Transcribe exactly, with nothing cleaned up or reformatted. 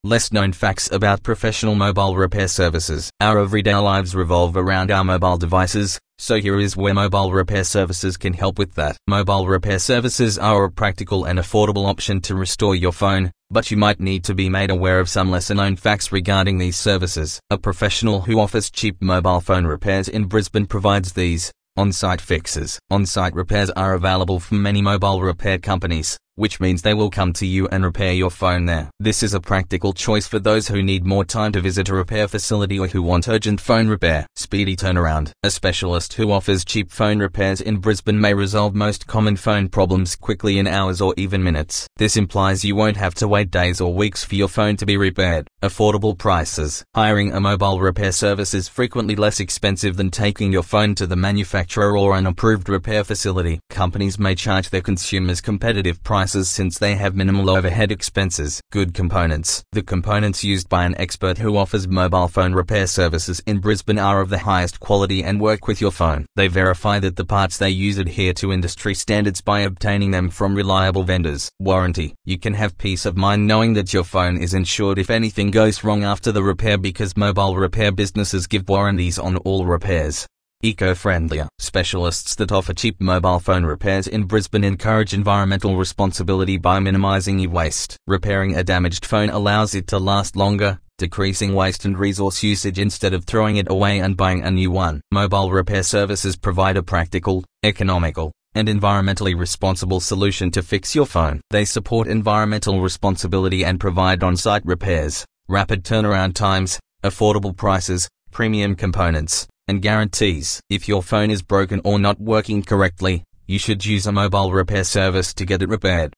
Less known facts about professional mobile repair services. Our everyday lives revolve around our mobile devices, so here is where mobile repair services can help with that. Mobile repair services are a practical and affordable option to restore your phone, but you might need to be made aware of some lesser known facts regarding these services. A professional who offers cheap mobile phone repairs in Brisbane provides these on-site fixes. On-site repairs are available from many mobile repair companies, which means they will come to you and repair your phone there. This is a practical choice for those who need more time to visit a repair facility or who want urgent phone repair. Speedy turnaround. A specialist who offers cheap phone repairs in Brisbane may resolve most common phone problems quickly in hours or even minutes. This implies you won't have to wait days or weeks for your phone to be repaired. Affordable prices. Hiring a mobile repair service is frequently less expensive than taking your phone to the manufacturer or an approved repair facility. Companies may charge their consumers competitive prices since they have minimal overhead expenses. Good components. The components used by an expert who offers mobile phone repair services in Brisbane are of the highest quality and work with your phone. They verify that the parts they use adhere to industry standards by obtaining them from reliable vendors. Warranty. You can have peace of mind knowing that your phone is insured if anything goes wrong after the repair because mobile repair businesses give warranties on all repairs. Eco-friendlier. Specialists that offer cheap mobile phone repairs in Brisbane encourage environmental responsibility by minimizing e-waste. Repairing a damaged phone allows it to last longer, decreasing waste and resource usage instead of throwing it away and buying a new one. Mobile repair services provide a practical, economical, and environmentally responsible solution to fix your phone. They support environmental responsibility and provide on-site repairs, rapid turnaround times, affordable prices, premium components, and guarantees. If your phone is broken or not working correctly, you should use a mobile repair service to get it repaired.